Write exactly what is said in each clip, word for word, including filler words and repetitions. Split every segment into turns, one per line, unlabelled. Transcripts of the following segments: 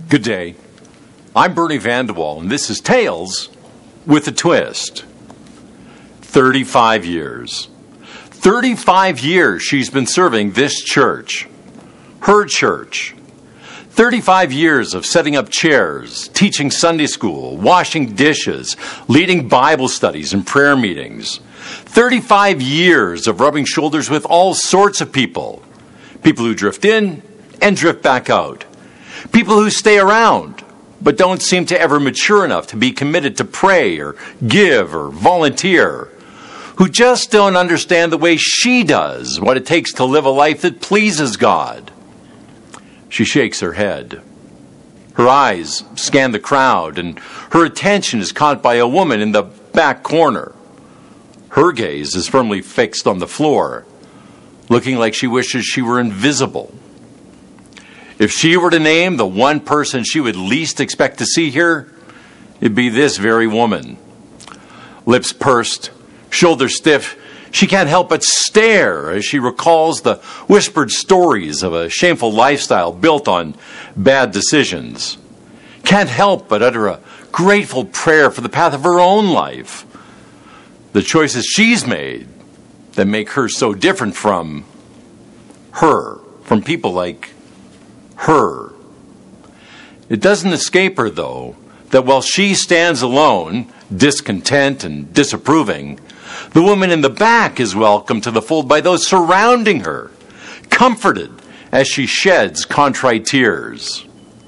Good day. I'm Bernie Vandewall, and this is Tales with a Twist. thirty-five years. thirty-five years she's been serving this church. Her church. thirty-five years of setting up chairs, teaching Sunday school, washing dishes, leading Bible studies and prayer meetings. thirty-five years of rubbing shoulders with all sorts of people. People who drift in and drift back out. People who stay around, but don't seem to ever mature enough to be committed to pray or give or volunteer. Who just don't understand the way she does what it takes to live a life that pleases God. She shakes her head. Her eyes scan the crowd, and her attention is caught by a woman in the back corner. Her gaze is firmly fixed on the floor, looking like she wishes she were invisible. If she were to name the one person she would least expect to see here, it'd be this very woman. Lips pursed, shoulders stiff, she can't help but stare as she recalls the whispered stories of a shameful lifestyle built on bad decisions. Can't help but utter a grateful prayer for the path of her own life. The choices she's made that make her so different from her, from people like her. It doesn't escape her, though, that while she stands alone, discontent and disapproving, the woman in the back is welcomed to the fold by those surrounding her, comforted as she sheds contrite tears.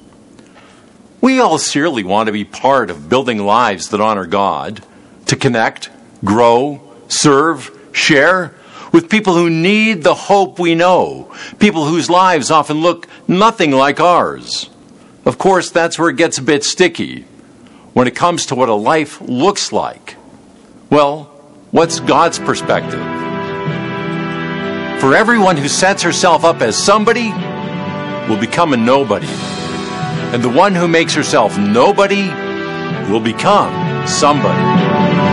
We all sincerely want to be part of building lives that honor God, to connect, grow, serve, share with people who need the hope we know, people whose lives often look nothing like ours. Of course, that's where it gets a bit sticky when it comes to what a life looks like. Well, what's God's perspective? For everyone who sets herself up as somebody will become a nobody. And the one who makes herself nobody will become somebody.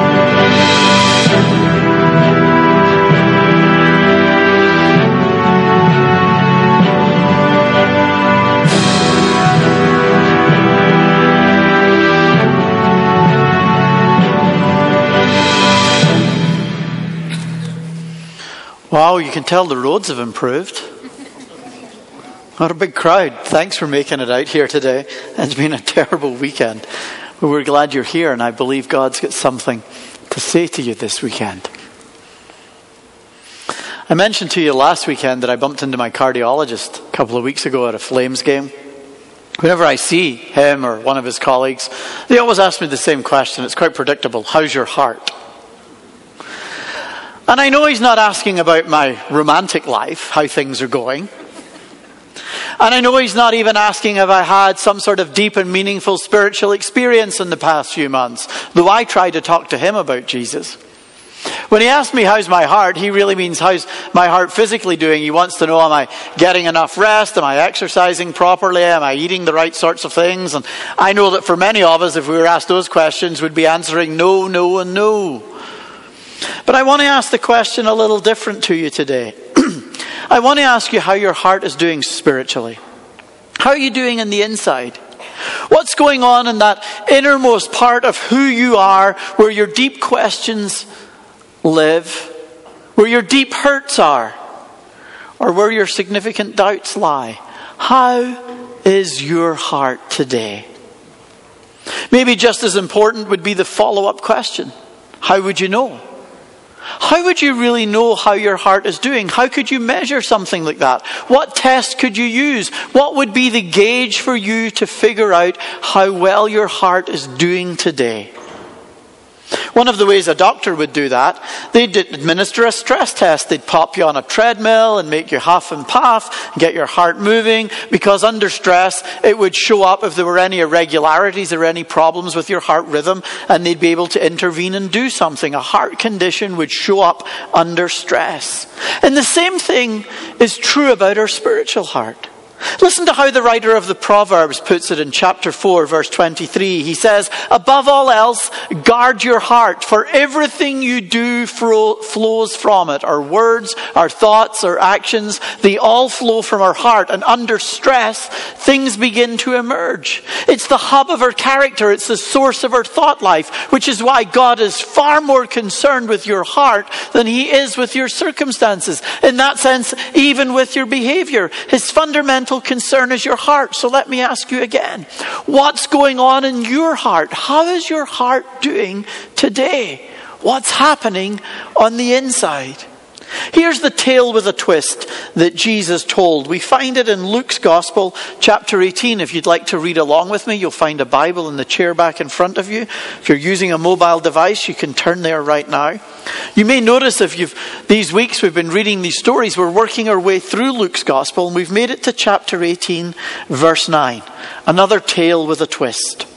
Wow, you can tell the roads have improved. What a big crowd. Thanks for making it out here today. It's been a terrible weekend. But we're glad you're here, and I believe God's got something to say to you this weekend. I mentioned to you last weekend that I bumped into my cardiologist a couple of weeks ago at a Flames game. Whenever I see him or one of his colleagues, they always ask me the same question. It's quite predictable. How's your heart? And I know he's not asking about my romantic life, how things are going. And I know he's not even asking if I had some sort of deep and meaningful spiritual experience in the past few months, though I try to talk to him about Jesus. When he asks me how's my heart, he really means how's my heart physically doing. He wants to know, am I getting enough rest? Am I exercising properly? Am I eating the right sorts of things? And I know that for many of us, if we were asked those questions, we'd be answering no, no, and no. But I want to ask the question a little different to you today. I want to ask you how your heart is doing spiritually. How are you doing in the inside? What's going on in that innermost part of who you are, where your deep questions live, where your deep hurts are, or where your significant doubts lie? How is your heart today? Maybe just as important would be the follow-up question. How would you know? How would you really know how your heart is doing? How could you measure something like that? What test could you use? What would be the gauge for you to figure out how well your heart is doing today? One of the ways a doctor would do that, they'd administer a stress test. They'd pop you on a treadmill and make you huff and puff, and get your heart moving, because under stress it would show up if there were any irregularities or any problems with your heart rhythm, and they'd be able to intervene and do something. A heart condition would show up under stress. And the same thing is true about our spiritual heart. Listen to how the writer of the Proverbs puts it in chapter four, verse twenty-three. He says, above all else, guard your heart, for everything you do fro- flows from it. Our words, our thoughts, our actions, they all flow from our heart. And under stress, things begin to emerge. It's the hub of our character. It's the source of our thought life, which is why God is far more concerned with your heart than he is with your circumstances. In that sense, even with your behavior, his fundamental concern is your heart. So let me ask you again, what's going on in your heart? How is your heart doing today? What's happening on the inside? Here's the tale with a twist that Jesus told. We find it in Luke's Gospel, chapter eighteen. If you'd like to read along with me, you'll find a Bible in the chair back in front of you. If you're using a mobile device, you can turn there right now. You may notice if you've these weeks we've been reading these stories, we're working our way through Luke's Gospel, and we've made it to chapter eighteen, verse nine. Another tale with a twist.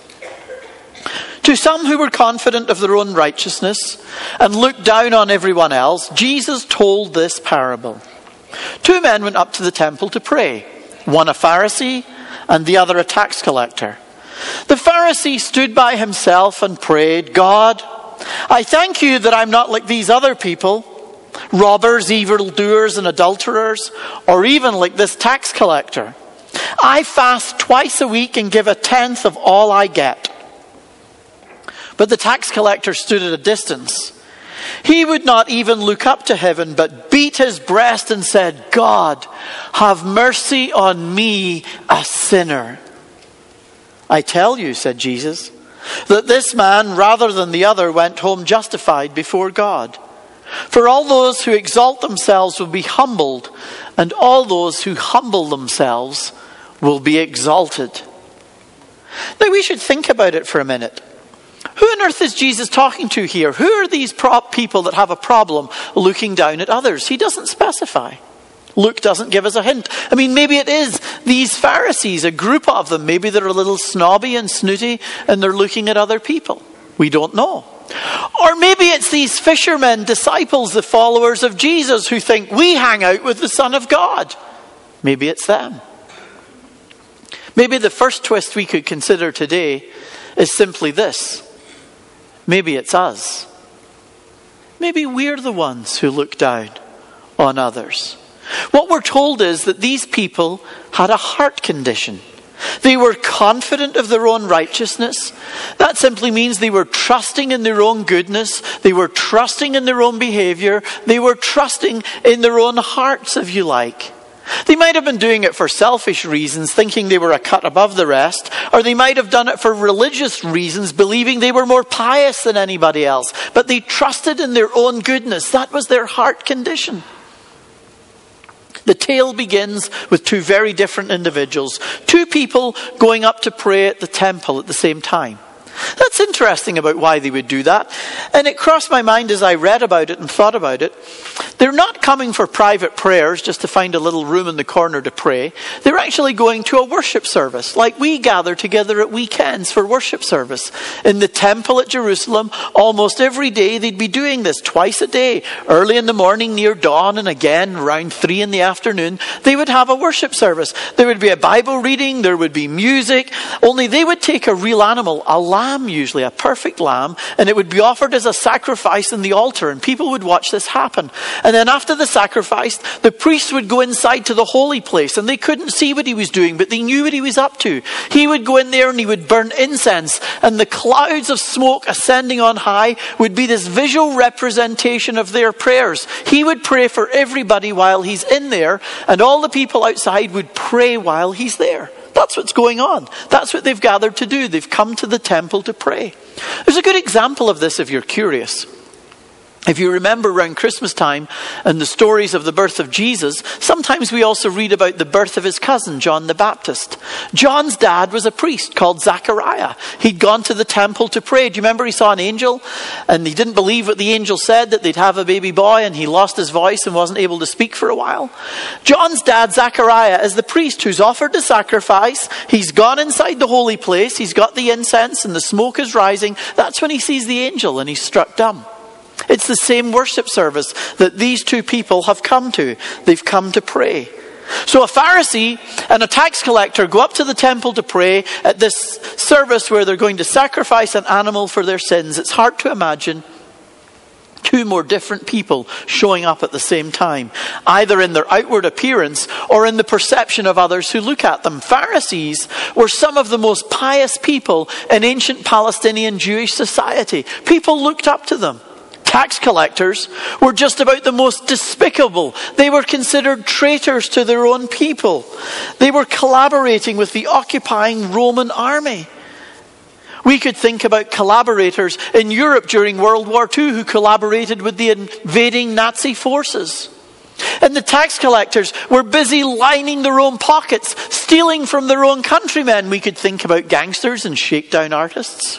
To some who were confident of their own righteousness and looked down on everyone else, Jesus told this parable. Two men went up to the temple to pray, one a Pharisee and the other a tax collector. The Pharisee stood by himself and prayed, God, I thank you that I'm not like these other people, robbers, evildoers, and adulterers, or even like this tax collector. I fast twice a week and give a tenth of all I get. But the tax collector stood at a distance. He would not even look up to heaven, but beat his breast and said, God, have mercy on me, a sinner. I tell you, said Jesus, that this man, rather than the other, went home justified before God. For all those who exalt themselves will be humbled, and all those who humble themselves will be exalted. Now we should think about it for a minute. Who on earth is Jesus talking to here? Who are these prop people that have a problem looking down at others? He doesn't specify. Luke doesn't give us a hint. I mean, maybe it is these Pharisees, a group of them. Maybe they're a little snobby and snooty and they're looking at other people. We don't know. Or maybe it's these fishermen, disciples, the followers of Jesus who think we hang out with the Son of God. Maybe it's them. Maybe the first twist we could consider today is simply this. Maybe it's us. Maybe we're the ones who look down on others. What we're told is that these people had a heart condition. They were confident of their own righteousness. That simply means they were trusting in their own goodness. They were trusting in their own behavior. They were trusting in their own hearts, if you like. They might have been doing it for selfish reasons, thinking they were a cut above the rest, or they might have done it for religious reasons, believing they were more pious than anybody else. But they trusted in their own goodness. That was their heart condition. The tale begins with two very different individuals, two people going up to pray at the temple at the same time. That's interesting about why they would do that. And it crossed my mind as I read about it and thought about it. They're not coming for private prayers just to find a little room in the corner to pray. They're actually going to a worship service, like we gather together at weekends for worship service. In the temple at Jerusalem, almost every day they'd be doing this twice a day. Early in the morning near dawn and again around three in the afternoon, they would have a worship service. There would be a Bible reading, there would be music, only they would take a real animal, a lamb usually, a perfect lamb, and it would be offered as a sacrifice in the altar, and people would watch this happen. And then after the sacrifice, the priest would go inside to the holy place, and they couldn't see what he was doing, but they knew what he was up to. He would go in there and he would burn incense, and the clouds of smoke ascending on high would be this visual representation of their prayers. He would pray for everybody while he's in there, and all the people outside would pray while he's there. That's what's going on. That's what they've gathered to do. They've come to the temple to pray. There's a good example of this if you're curious. If you remember around Christmas time and the stories of the birth of Jesus, sometimes we also read about the birth of his cousin, John the Baptist. John's dad was a priest called Zachariah. He'd gone to the temple to pray. Do you remember he saw an angel and he didn't believe what the angel said, that they'd have a baby boy, and he lost his voice and wasn't able to speak for a while? John's dad, Zachariah, is the priest who's offered the sacrifice. He's gone inside the holy place. He's got the incense and the smoke is rising. That's when he sees the angel and he's struck dumb. It's the same worship service that these two people have come to. They've come to pray. So a Pharisee and a tax collector go up to the temple to pray at this service where they're going to sacrifice an animal for their sins. It's hard to imagine two more different people showing up at the same time, either in their outward appearance or in the perception of others who look at them. Pharisees were some of the most pious people in ancient Palestinian Jewish society. People looked up to them. Tax collectors were just about the most despicable. They were considered traitors to their own people. They were collaborating with the occupying Roman army. We could think about collaborators in Europe during World War Two who collaborated with the invading Nazi forces. And the tax collectors were busy lining their own pockets, stealing from their own countrymen. We could think about gangsters and shakedown artists.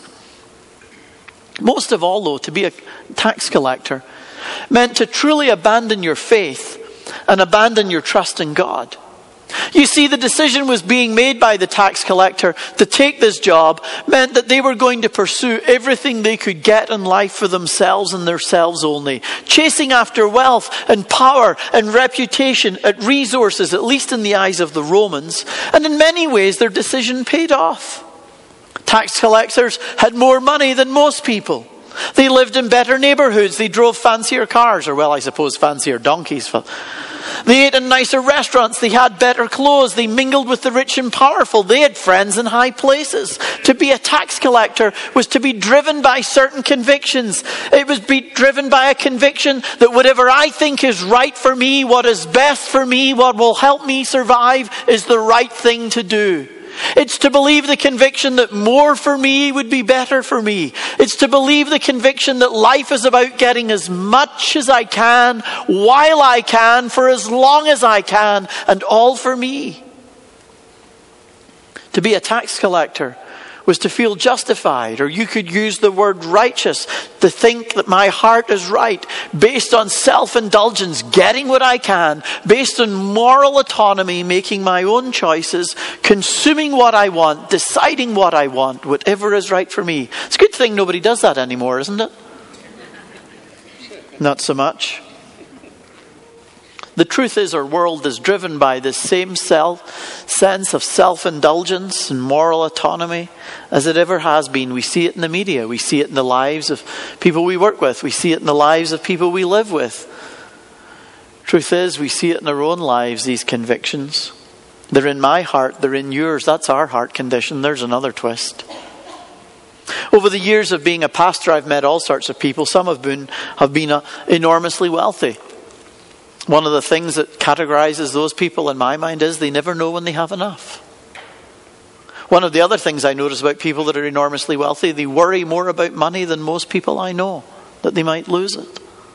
Most of all, though, to be a tax collector meant to truly abandon your faith and abandon your trust in God. You see, the decision was being made by the tax collector to take this job meant that they were going to pursue everything they could get in life for themselves and themselves only. Chasing after wealth and power and reputation at resources, at least in the eyes of the Romans. And in many ways, their decision paid off. Tax collectors had more money than most people. They lived in better neighborhoods. They drove fancier cars, or well, I suppose fancier donkeys. They ate in nicer restaurants. They had better clothes. They mingled with the rich and powerful. They had friends in high places. To be a tax collector was to be driven by certain convictions. It was be driven by a conviction that whatever I think is right for me, what is best for me, what will help me survive, is the right thing to do. It's to believe the conviction that more for me would be better for me. It's to believe the conviction that life is about getting as much as I can, while I can, for as long as I can, and all for me. To be a tax collector was to feel justified, or you could use the word righteous, to think that my heart is right, based on self-indulgence, getting what I can, based on moral autonomy, making my own choices, consuming what I want, deciding what I want, whatever is right for me. It's a good thing nobody does that anymore, isn't it? Not so much. The truth is, our world is driven by this same self sense of self-indulgence and moral autonomy as it ever has been. We see it in the media. We see it in the lives of people we work with. We see it in the lives of people we live with. Truth is, we see it in our own lives, these convictions. They're in my heart. They're in yours. That's our heart condition. There's another twist. Over the years of being a pastor, I've met all sorts of people. Some have been, have been uh, enormously wealthy. One of the things that categorizes those people in my mind is they never know when they have enough. One of the other things I notice about people that are enormously wealthy, they worry more about money than most people I know, that they might lose it.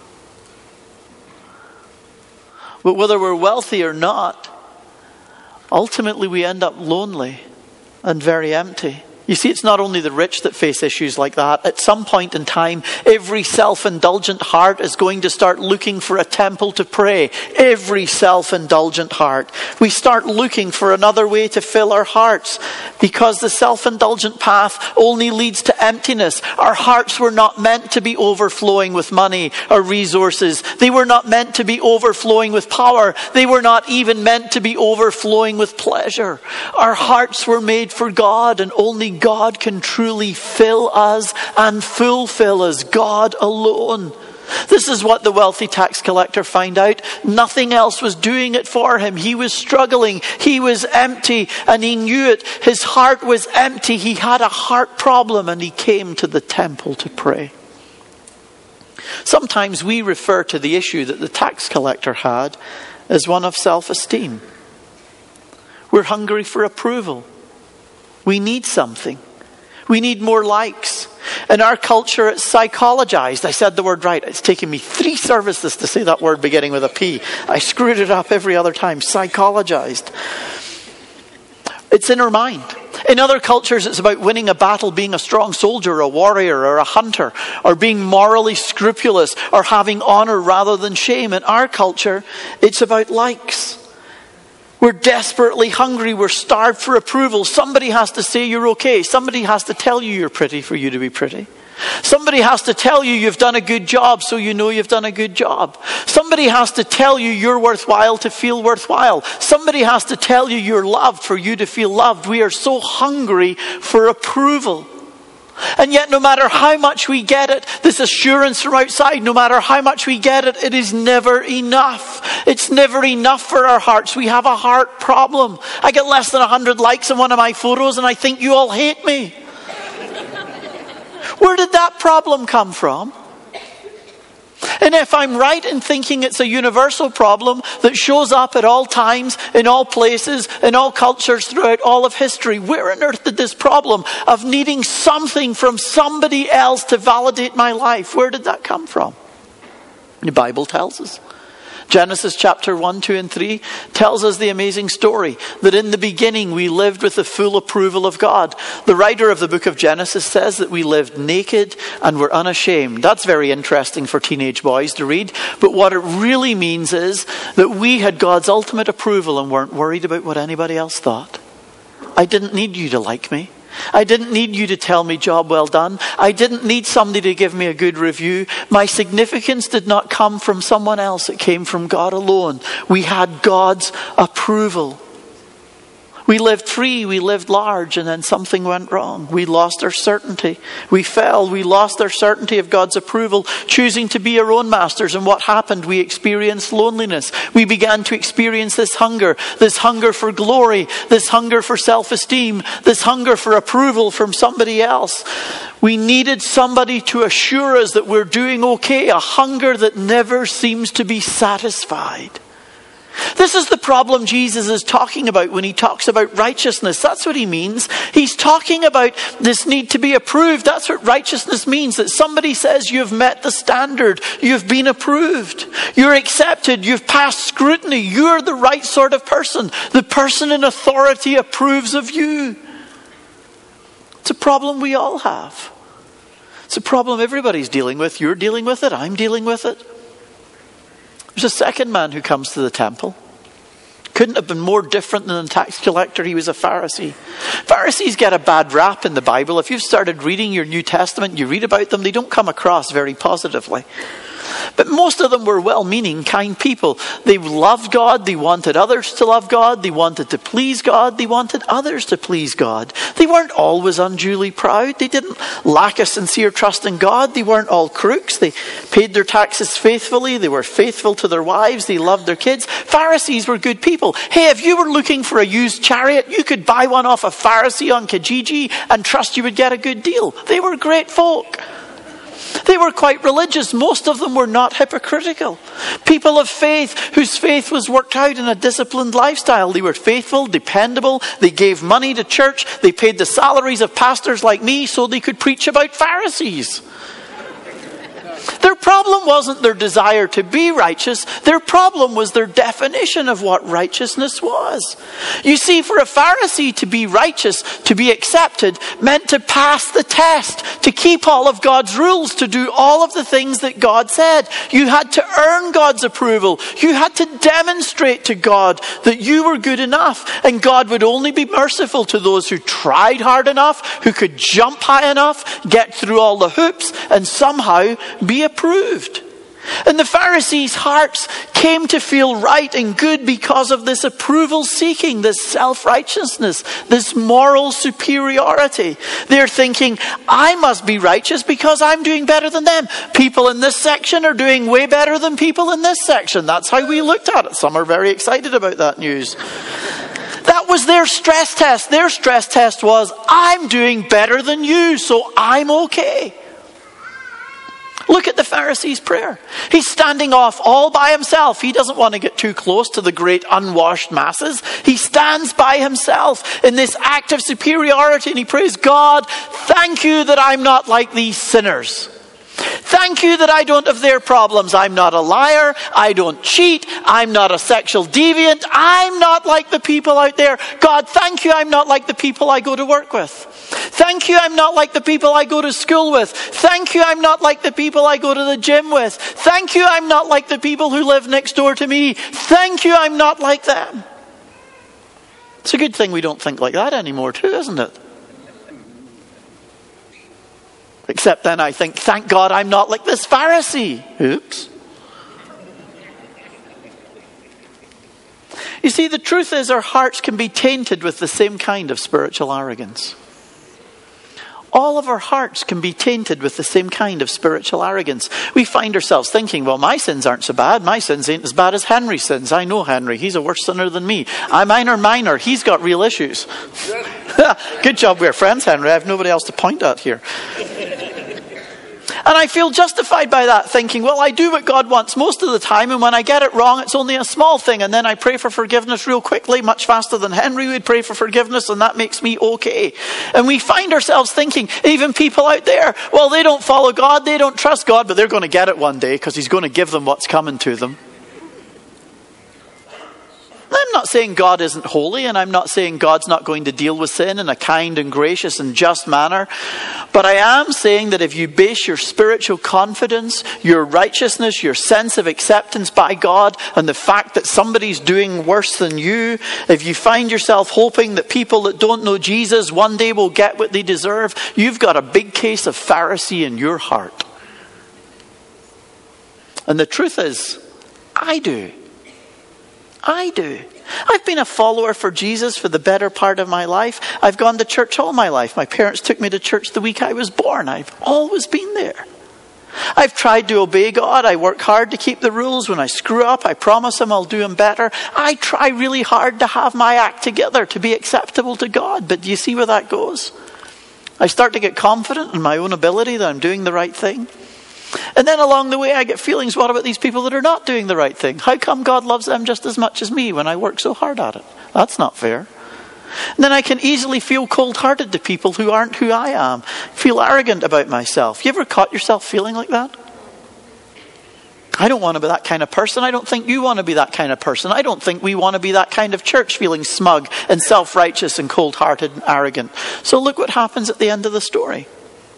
But whether we're wealthy or not, ultimately we end up lonely and very empty. You see, it's not only the rich that face issues like that. At some point in time, every self-indulgent heart is going to start looking for a temple to pray. Every self-indulgent heart. We start looking for another way to fill our hearts, because the self-indulgent path only leads to emptiness. Our hearts were not meant to be overflowing with money or resources. They were not meant to be overflowing with power. They were not even meant to be overflowing with pleasure. Our hearts were made for God, and only God can truly fill us and fulfill us. God alone. This is what the wealthy tax collector found out. Nothing else was doing it for him. He was struggling. He was empty, and he knew it. His heart was empty. He had a heart problem, and he came to the temple to pray. Sometimes we refer to the issue that the tax collector had as one of self-esteem. We're hungry for approval. We need something. We need more likes. In our culture, it's psychologized. I said the word right. It's taken me three services to say that word beginning with a P. I screwed it up every other time. Psychologized. It's in our mind. In other cultures, it's about winning a battle, being a strong soldier, a warrior, or a hunter, or being morally scrupulous, or having honor rather than shame. In our culture, it's about likes. We're desperately hungry. We're starved for approval. Somebody has to say you're okay. Somebody has to tell you you're pretty for you to be pretty. Somebody has to tell you you've done a good job so you know you've done a good job. Somebody has to tell you you're worthwhile to feel worthwhile. Somebody has to tell you you're loved for you to feel loved. We are so hungry for approval. And yet no matter how much we get it, this assurance from outside, no matter how much we get it, it is never enough. It's never enough for our hearts. We have a heart problem. I get less than one hundred likes on one of my photos and I think you all hate me. Where did that problem come from? And if I'm right in thinking it's a universal problem that shows up at all times, in all places, in all cultures throughout all of history, where on earth did this problem of needing something from somebody else to validate my life, where did that come from? The Bible tells us. Genesis chapter one, two, and three tells us the amazing story that in the beginning we lived with the full approval of God. The writer of the book of Genesis says that we lived naked and were unashamed. That's very interesting for teenage boys to read. But what it really means is that we had God's ultimate approval and weren't worried about what anybody else thought. I didn't need you to like me. I didn't need you to tell me job well done. I didn't need somebody to give me a good review. My significance did not come from someone else. It came from God alone. We had God's approval. We lived free, we lived large, and then something went wrong. We lost our certainty. We fell, we lost our certainty of God's approval, choosing to be our own masters. And what happened? We experienced loneliness. We began to experience this hunger, this hunger for glory, this hunger for self-esteem, this hunger for approval from somebody else. We needed somebody to assure us that we're doing okay, a hunger that never seems to be satisfied. This is the problem Jesus is talking about when he talks about righteousness. That's what he means. He's talking about this need to be approved. That's what righteousness means. That somebody says you've met the standard. You've been approved. You're accepted. You've passed scrutiny. You're the right sort of person. The person in authority approves of you. It's a problem we all have. It's a problem everybody's dealing with. You're dealing with it. I'm dealing with it. There's a second man who comes to the temple. Couldn't have been more different than a tax collector. He was a Pharisee. Pharisees get a bad rap in the Bible. If you've started reading your New Testament, you read about them, they don't come across very positively. But most of them were well-meaning, kind people. They loved God. They wanted others to love God. They wanted to please God. They wanted others to please God. They weren't always unduly proud. They didn't lack a sincere trust in God. They weren't all crooks. They paid their taxes faithfully. They were faithful to their wives. They loved their kids. Pharisees were good people. Hey, if you were looking for a used chariot, you could buy one off a Pharisee on Kijiji and trust you would get a good deal. They were great folk. They were quite religious. Most of them were not hypocritical. People of faith whose faith was worked out in a disciplined lifestyle. They were faithful, dependable. They gave money to church. They paid the salaries of pastors like me so they could preach about Pharisees. Their problem wasn't their desire to be righteous. Their problem was their definition of what righteousness was. You see, for a Pharisee to be righteous, to be accepted, meant to pass the test, to keep all of God's rules, to do all of the things that God said. You had to earn God's approval. You had to demonstrate to God that you were good enough. And God would only be merciful to those who tried hard enough, who could jump high enough, get through all the hoops, and somehow be approved. And the Pharisees' hearts came to feel right and good because of this approval seeking, this self-righteousness, this moral superiority. They're thinking, I must be righteous because I'm doing better than them. People in this section are doing way better than people in this section. That's how we looked at it. Some are very excited about that news. That was their stress test. Their stress test was, I'm doing better than you, so I'm okay. Look at the Pharisee's prayer. He's standing off all by himself. He doesn't want to get too close to the great unwashed masses. He stands by himself in this act of superiority and he prays, God, thank you that I'm not like these sinners. Thank you that I don't have their problems. I'm not a liar. I don't cheat. I'm not a sexual deviant. I'm not like the people out there. God, thank you I'm not like the people I go to work with. Thank you I'm not like the people I go to school with. Thank you I'm not like the people I go to the gym with. Thank you I'm not like the people who live next door to me. Thank you I'm not like them. It's a good thing we don't think like that anymore too, isn't it? Like, Except then I think, thank God I'm not like this Pharisee. Oops. You see, the truth is our hearts can be tainted with the same kind of spiritual arrogance. All of our hearts can be tainted with the same kind of spiritual arrogance. We find ourselves thinking, well, my sins aren't so bad. My sins ain't as bad as Henry's sins. I know Henry. He's a worse sinner than me. I'm minor, minor. He's got real issues. Good job we're friends, Henry. I have nobody else to point at here. And I feel justified by that, thinking, well, I do what God wants most of the time, and when I get it wrong, it's only a small thing, and then I pray for forgiveness real quickly, much faster than Henry would pray for forgiveness, and that makes me okay. And we find ourselves thinking, even people out there, well, they don't follow God, they don't trust God, but they're going to get it one day, because he's going to give them what's coming to them. I'm not saying God isn't holy, and I'm not saying God's not going to deal with sin in a kind and gracious and just manner. But I am saying that if you base your spiritual confidence, your righteousness, your sense of acceptance by God, on the fact that somebody's doing worse than you, if you find yourself hoping that people that don't know Jesus one day will get what they deserve, you've got a big case of Pharisee in your heart. And the truth is, I do. I do. I've been a follower for Jesus for the better part of my life. I've gone to church all my life. My parents took me to church the week I was born. I've always been there. I've tried to obey God. I work hard to keep the rules. When I screw up, I promise him I'll do them better. I try really hard to have my act together, to be acceptable to God. But do you see where that goes? I start to get confident in my own ability that I'm doing the right thing. And then along the way I get feelings, what about these people that are not doing the right thing? How come God loves them just as much as me when I work so hard at it? That's not fair. And then I can easily feel cold-hearted to people who aren't who I am. Feel arrogant about myself. You ever caught yourself feeling like that? I don't want to be that kind of person. I don't think you want to be that kind of person. I don't think we want to be that kind of church, feeling smug and self-righteous and cold-hearted and arrogant. So look what happens at the end of the story.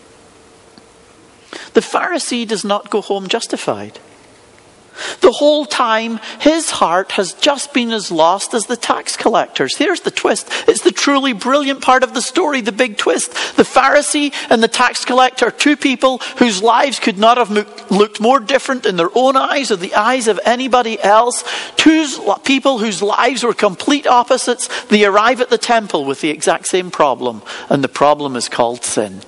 The Pharisee does not go home justified. The whole time, his heart has just been as lost as the tax collectors. Here's the twist. It's the truly brilliant part of the story, the big twist. The Pharisee and the tax collector are two people whose lives could not have looked more different in their own eyes or the eyes of anybody else. Two people whose lives were complete opposites. They arrive at the temple with the exact same problem, and the problem is called sin.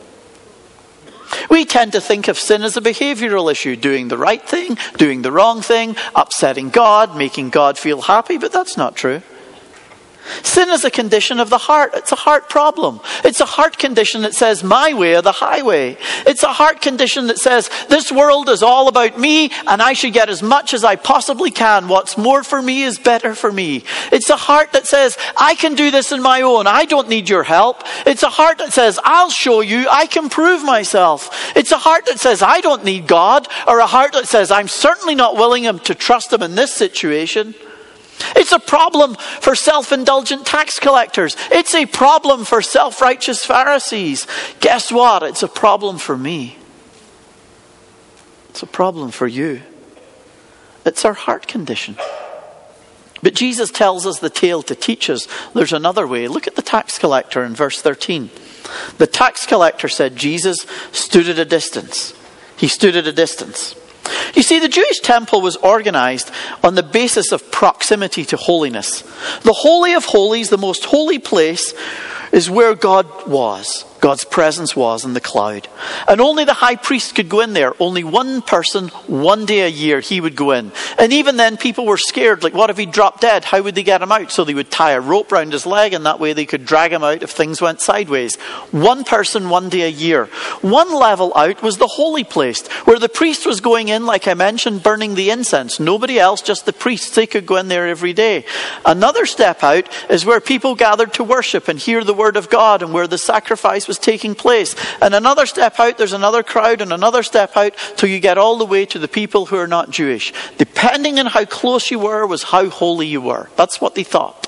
We tend to think of sin as a behavioral issue, doing the right thing, doing the wrong thing, upsetting God, making God feel happy, but that's not true. Sin is a condition of the heart. It's a heart problem. It's a heart condition that says, my way or the highway. It's a heart condition that says, this world is all about me and I should get as much as I possibly can. What's more for me is better for me. It's a heart that says, I can do this on my own. I don't need your help. It's a heart that says, I'll show you. I can prove myself. It's a heart that says, I don't need God. Or a heart that says, I'm certainly not willing to trust him in this situation. It's a problem for self-indulgent tax collectors. It's a problem for self-righteous Pharisees. Guess what? It's a problem for me. It's a problem for you. It's our heart condition. But Jesus tells us the tale to teach us there's another way. Look at the tax collector in verse thirteen. The tax collector said Jesus stood at a distance. He stood at a distance. You see, the Jewish temple was organized on the basis of proximity to holiness. The Holy of Holies, the most holy place, is where God was. God's presence was in the cloud. And only the high priest could go in there. Only one person, one day a year, he would go in. And even then, people were scared. Like, what if he dropped dead? How would they get him out? So they would tie a rope round his leg, and that way they could drag him out if things went sideways. One person, one day a year. One level out was the holy place, where the priest was going in, like I mentioned, burning the incense. Nobody else, just the priests. They could go in there every day. Another step out is where people gathered to worship and hear the word of God, and where the sacrifice was taking place. And another step out, there's another crowd, and another step out till you get all the way to the people who are not Jewish. Depending on how close you were was how holy you were. That's what they thought.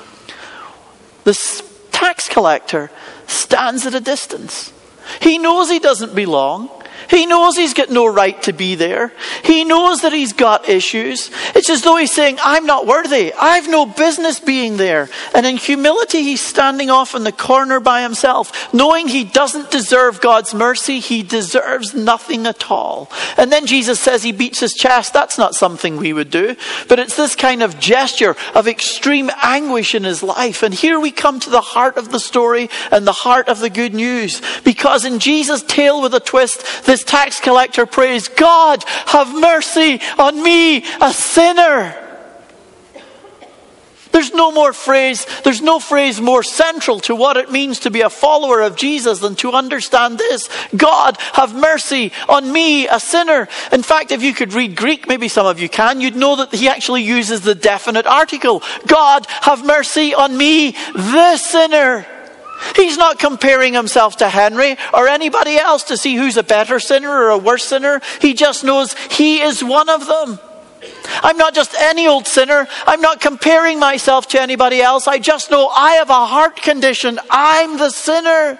The tax collector stands at a distance. He knows he doesn't belong. He knows he's got no right to be there. He knows that he's got issues. It's as though he's saying, I'm not worthy. I've no business being there. And in humility, he's standing off in the corner by himself, knowing he doesn't deserve God's mercy. He deserves nothing at all. And then Jesus says he beats his chest. That's not something we would do. But it's this kind of gesture of extreme anguish in his life. And here we come to the heart of the story and the heart of the good news. Because in Jesus' tale with a twist, this tax collector prays, God, have mercy on me, a sinner. There's no more phrase, there's no phrase more central to what it means to be a follower of Jesus than to understand this. God, have mercy on me, a sinner. In fact, if you could read Greek, maybe some of you can, you'd know that he actually uses the definite article. God, have mercy on me, the sinner. He's not comparing himself to Henry or anybody else to see who's a better sinner or a worse sinner. He just knows he is one of them. I'm not just any old sinner. I'm not comparing myself to anybody else. I just know I have a heart condition. I'm the sinner.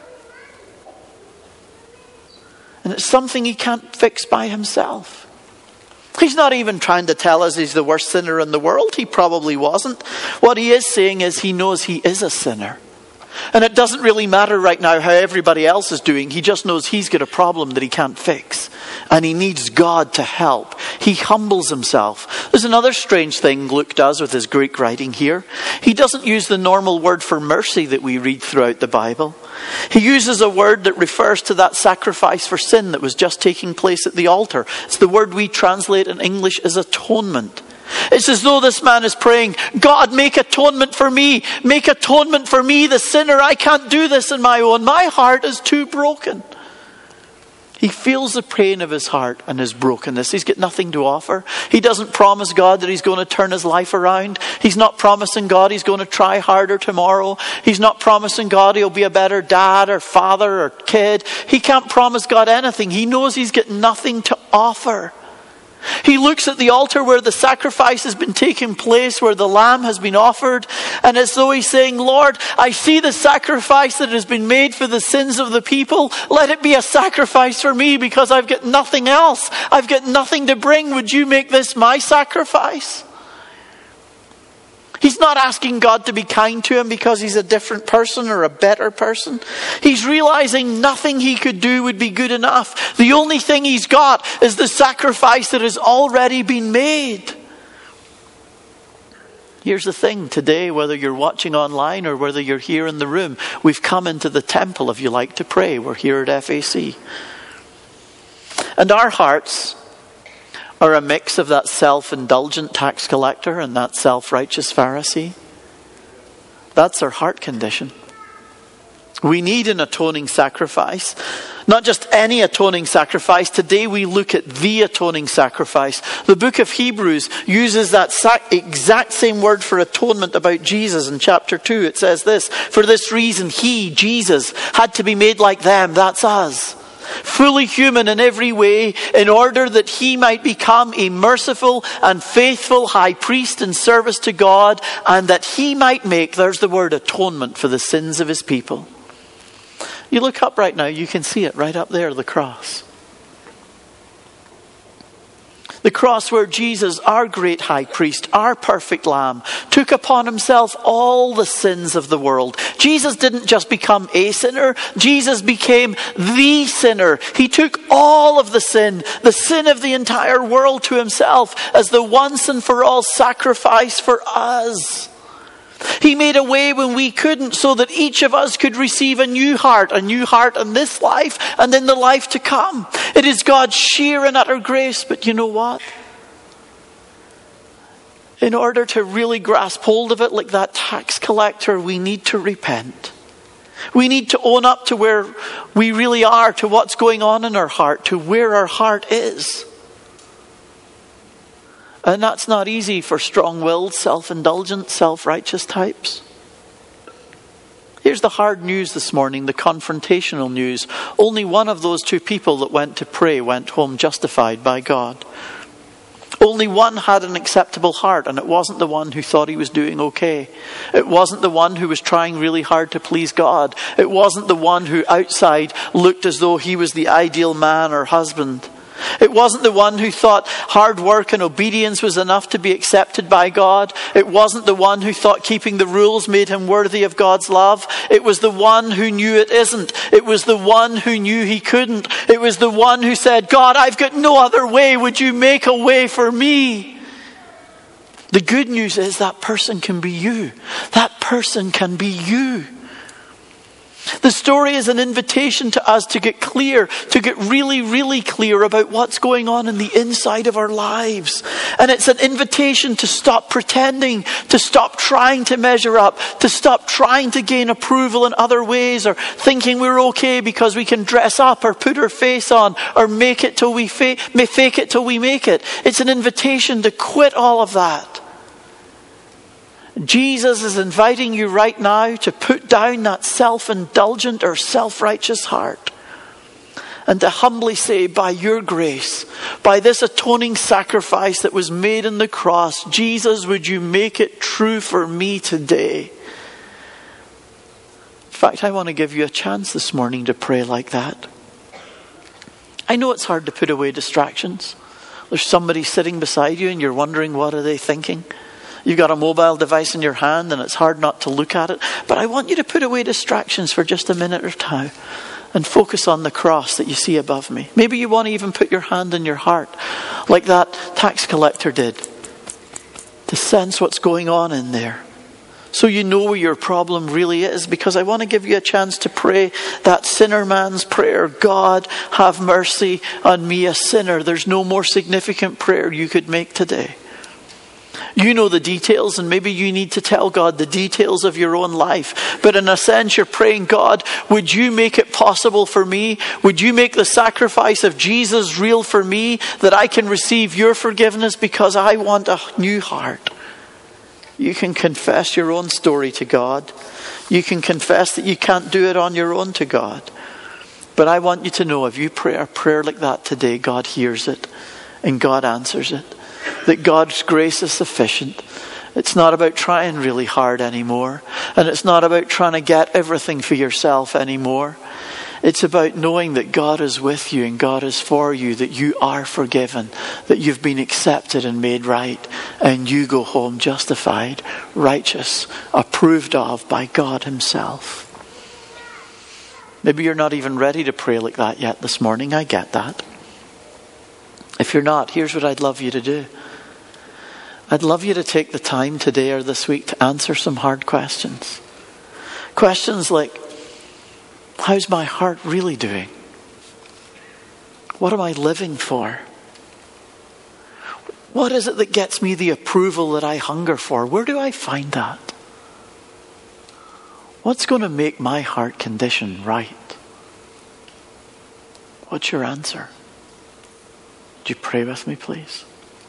And it's something he can't fix by himself. He's not even trying to tell us he's the worst sinner in the world. He probably wasn't. What he is saying is he knows he is a sinner. And it doesn't really matter right now how everybody else is doing. He just knows he's got a problem that he can't fix. And he needs God to help. He humbles himself. There's another strange thing Luke does with his Greek writing here. He doesn't use the normal word for mercy that we read throughout the Bible. He uses a word that refers to that sacrifice for sin that was just taking place at the altar. It's the word we translate in English as atonement. It's as though this man is praying, God, make atonement for me. Make atonement for me, the sinner. I can't do this on my own. My heart is too broken. He feels the pain of his heart and his brokenness. He's got nothing to offer. He doesn't promise God that he's going to turn his life around. He's not promising God he's going to try harder tomorrow. He's not promising God he'll be a better dad or father or kid. He can't promise God anything. He knows he's got nothing to offer. He looks at the altar where the sacrifice has been taking place, where the lamb has been offered, and as though he's saying, Lord, I see the sacrifice that has been made for the sins of the people. Let it be a sacrifice for me because I've got nothing else. I've got nothing to bring. Would you make this my sacrifice? He's not asking God to be kind to him because he's a different person or a better person. He's realizing nothing he could do would be good enough. The only thing he's got is the sacrifice that has already been made. Here's the thing today, whether you're watching online or whether you're here in the room, we've come into the temple if you like to pray. We're here at F A C. And our hearts are a mix of that self-indulgent tax collector and that self-righteous Pharisee. That's our heart condition. We need an atoning sacrifice. Not just any atoning sacrifice. Today we look at the atoning sacrifice. The book of Hebrews uses that exact same word for atonement about Jesus in chapter two. It says this, for this reason he, Jesus, had to be made like them. That's us. Fully human in every way, in order that he might become a merciful and faithful high priest in service to God, and that he might make, there's the word, atonement for the sins of his people. You look up right now, you can see it right up there, the cross. The cross where Jesus, our great high priest, our perfect lamb, took upon himself all the sins of the world. Jesus didn't just become a sinner. Jesus became the sinner. He took all of the sin, the sin of the entire world to himself as the once and for all sacrifice for us. He made a way when we couldn't so that each of us could receive a new heart, a new heart in this life and in the life to come. It is God's sheer and utter grace. But you know what? In order to really grasp hold of it like that tax collector, we need to repent. We need to own up to where we really are, to what's going on in our heart, to where our heart is. And that's not easy for strong-willed, self-indulgent, self-righteous types. Here's the hard news this morning, the confrontational news. Only one of those two people that went to pray went home justified by God. Only one had an acceptable heart, and it wasn't the one who thought he was doing okay. It wasn't the one who was trying really hard to please God. It wasn't the one who outside looked as though he was the ideal man or husband. It wasn't the one who thought hard work and obedience was enough to be accepted by God. It wasn't the one who thought keeping the rules made him worthy of God's love. It was the one who knew it isn't. It was the one who knew he couldn't. It was the one who said, God, I've got no other way. Would you make a way for me? The good news is that person can be you. That person can be you. The story is an invitation to us to get clear, to get really, really clear about what's going on in the inside of our lives. And it's an invitation to stop pretending, to stop trying to measure up, to stop trying to gain approval in other ways, or thinking we're okay because we can dress up or put our face on or make it till we fa- may fake it till we make it. It's an invitation to quit all of that. Jesus is inviting you right now to put down that self-indulgent or self-righteous heart and to humbly say, by your grace, by this atoning sacrifice that was made on the cross, Jesus, would you make it true for me today? In fact, I want to give you a chance this morning to pray like that. I know it's hard to put away distractions. There's somebody sitting beside you and you're wondering, what are they thinking? You've got a mobile device in your hand and it's hard not to look at it. But I want you to put away distractions for just a minute or two and focus on the cross that you see above me. Maybe you want to even put your hand in your heart like that tax collector did to sense what's going on in there. So you know where your problem really is, because I want to give you a chance to pray that sinner man's prayer. God, have mercy on me, a sinner. There's no more significant prayer you could make today. You know the details, and maybe you need to tell God the details of your own life. But in a sense, you're praying, God, would you make it possible for me? Would you make the sacrifice of Jesus real for me, that I can receive your forgiveness because I want a new heart? You can confess your own story to God. You can confess that you can't do it on your own to God. But I want you to know, if you pray a prayer like that today, God hears it and God answers it. That God's grace is sufficient. It's not about trying really hard anymore. And it's not about trying to get everything for yourself anymore. It's about knowing that God is with you and God is for you, that you are forgiven, that you've been accepted and made right, and you go home justified, righteous, approved of by God himself. Maybe you're not even ready to pray like that yet this morning. I get that. If you're not, here's what I'd love you to do. I'd love you to take the time today or this week to answer some hard questions. Questions like, how's my heart really doing? What am I living for? What is it that gets me the approval that I hunger for? Where do I find that? What's going to make my heart condition right? What's your answer? Would you pray with me, please?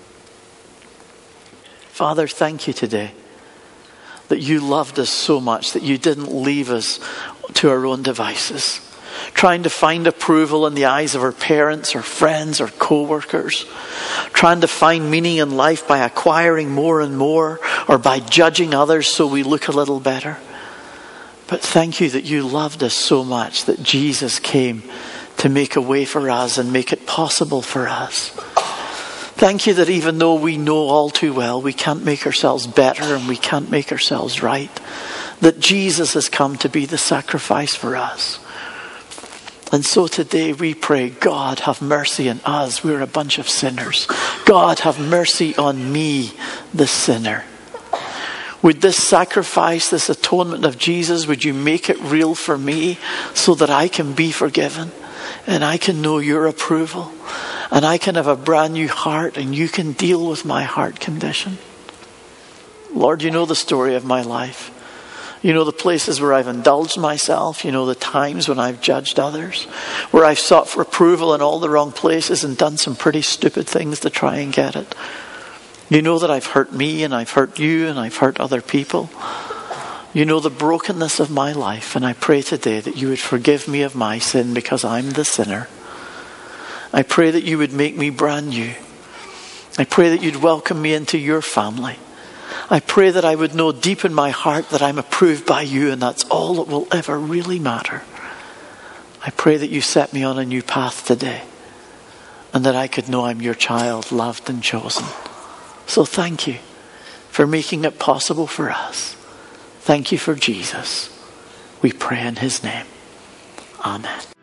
Father, thank you today that you loved us so much that you didn't leave us to our own devices, trying to find approval in the eyes of our parents or friends or co-workers, trying to find meaning in life by acquiring more and more or by judging others so we look a little better. But thank you that you loved us so much that Jesus came to make a way for us and make it possible for us. Thank you that even though we know all too well we can't make ourselves better and we can't make ourselves right, that Jesus has come to be the sacrifice for us. And so today we pray, God, have mercy on us. We're a bunch of sinners. God, have mercy on me, the sinner. Would this sacrifice, this atonement of Jesus, would you make it real for me so that I can be forgiven and I can know your approval and I can have a brand new heart and you can deal with my heart condition? Lord, you know the story of my life. You know the places where I've indulged myself. You know the times when I've judged others, where I've sought for approval in all the wrong places and done some pretty stupid things to try and get it. You know that I've hurt me and I've hurt you and I've hurt other people. You know the brokenness of my life, and I pray today that you would forgive me of my sin because I'm the sinner. I pray that you would make me brand new. I pray that you'd welcome me into your family. I pray that I would know deep in my heart that I'm approved by you, and that's all that will ever really matter. I pray that you set me on a new path today, and that I could know I'm your child, loved and chosen. So thank you for making it possible for us. Thank you for Jesus. We pray in his name. Amen.